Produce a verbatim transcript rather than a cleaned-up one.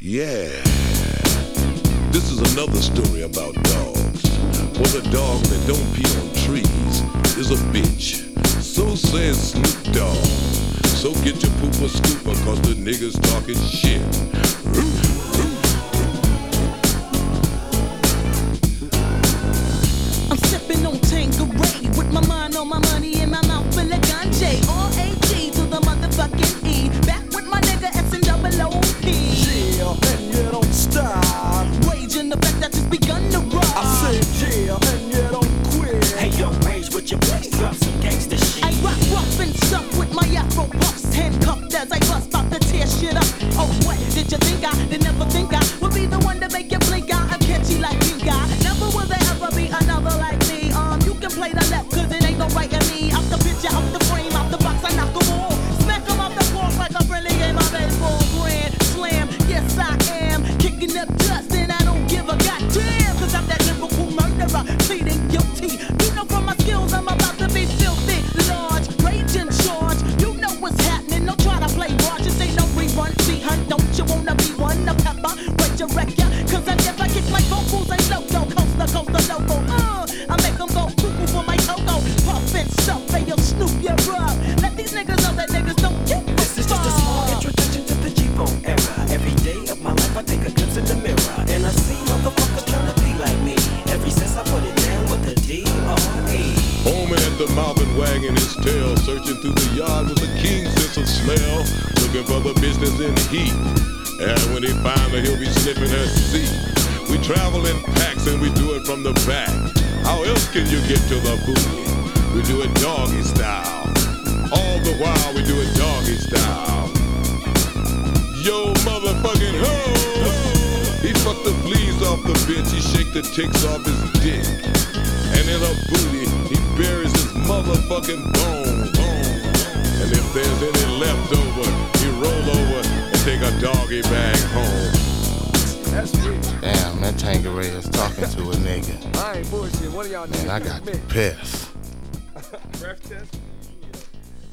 Yeah, this is another story about dogs. For the dog that don't pee on trees is a bitch. So says Snoop Dogg. So get your pooper scooper, cause the niggas talking shit. I'm sipping on Tanqueray with my mind on my money and my mouth full of ganja. R A G to the motherfucking E. Back with my nigga S and double O P. Yeah, and you don't stop. Raging the fact that just begun to rock. I said yeah, and you don't quit. Hey yo, rage with your place, drop some gangsta shit. I rock rough and stuff with my afro puffs, handcuffed as I bust about to tear shit up. Oh, what did you think I did never think I would be the one to make you blink out? I'm catchy like pink eye. Never will there ever be another like me. Um, you can play the left, cause it ain't no right in me. Out the picture, out the frame, out the box, I knock 'em all. Smack 'em off the floor like a friendly game of baseball. Grand slam, yes I am. Kicking up dust and I don't give a goddamn. Cause I'm that lyrical murderer, pleading guilty. You know from my skills I'm about to be filthy. Large, rage in charge. You know what's happening, don't try to play large. This ain't no rerun, see hun, don't you wanna be one? A pepper, resurrect ya. Cause I never kick my vocals, ain't loco. Coast to coast to loco, uh I make them go cuckoo for my cocoa. Puff and stuff, hey yo, Snoop, you're up. Let these niggas know that niggas don't get the This is just a small introduction to the G-Bone era. Every day of my life I take a glimpse in the mirror, and I see motherfuckers trying to be like me. Ever since I put it down with the D R E. Home at the mouth and wagging his tail, searching through the yard with a keen sense of smell, looking for the business in heat. And when he finds her, he'll be sniffing her seat. We travel in packs and we do it from the back. How else can you get to the booty? We do it doggy style. All the while we do it doggy style. Yo, motherfucking ho! He fucked the fleas off the bitch, he shake the ticks off his dick. And in her booty, he buries his motherfucking bone. bone. And if there's any left over, he roll over and take a doggy bag home. That's rich. Damn, that Tanqueray is talking to a nigga. I ain't bullshit. One of y'all niggas Man, I got admit. pissed. Breath test.